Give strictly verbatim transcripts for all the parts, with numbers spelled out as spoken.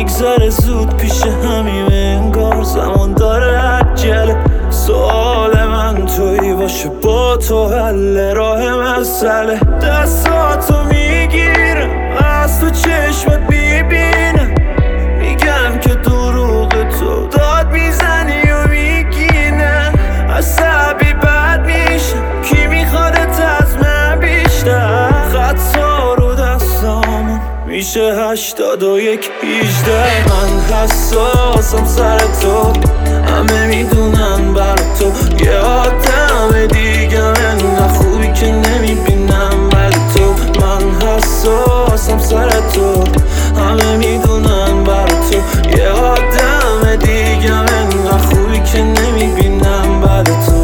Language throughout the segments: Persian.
میگذره زود پیش همیم انگار زمان داره عجله. سوال من تویی باشه با تو حل راه مسئله. دستاتو میگیرم از تو چشمت میبینم میگم که دروغ تو داد میزنی و میگی نه. عصبی بد میشم کی میخوادت از من بیشتر. خطا رو دستامون میشه هشتاد و یک هیجده. من حساسم سر تو همه میدونن بر تو یه آدم دیگه انقدر خوبی که نمیبینم ولی تو. من حساسم سر تو همه میدونن بر تو یه آدم دیگه انقدر خوبی که نمیبینم بعد تو.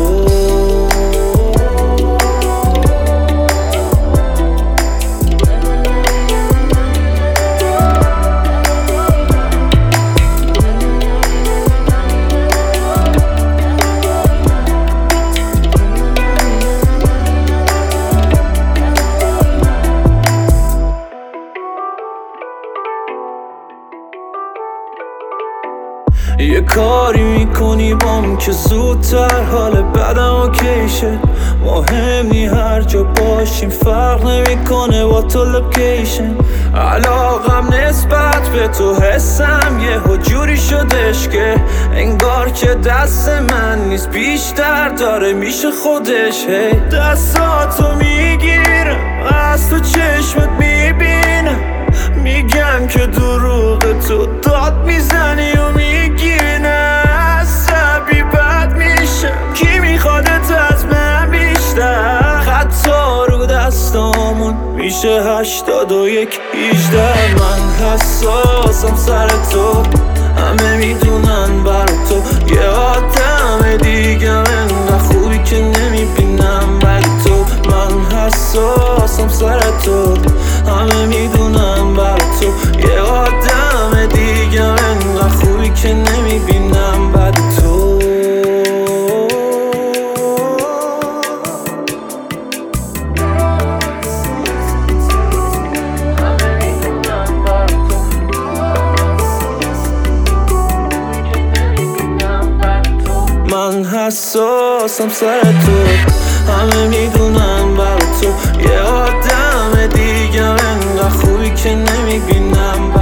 یه کاری میکنی بام که زودتر حال بدم اوکی شه. مهم نی هر جا باشیم فرق نمیکنه با تو لوکیشن. علاقم نسبت به تو حسم یه جوری شدش که انگار که دست من نیست بیشتر داره میشه خودش. هی دستاتو میگیرم از تو چشمت میبینم میگم که دروغ تو داد میزنی و میگی نه. عصبی بد میشم کی میخوادت از من بیشتر. خطا رو دستامون میشه هشتاد و یک هیجده. من حساسم سر تو همه میدونن بر تو یه آدم دیگه انقدر خوبی که نمیبینم ولی تو. من حساسم سر تو همه میدونن بر تو یه آدم دیگه انقدر خوبی که نمیبینم بعد تو. من حساسم سر تو همه میدونن بر تو یه آدم دیگه انقدر خوبی که نمیبینم.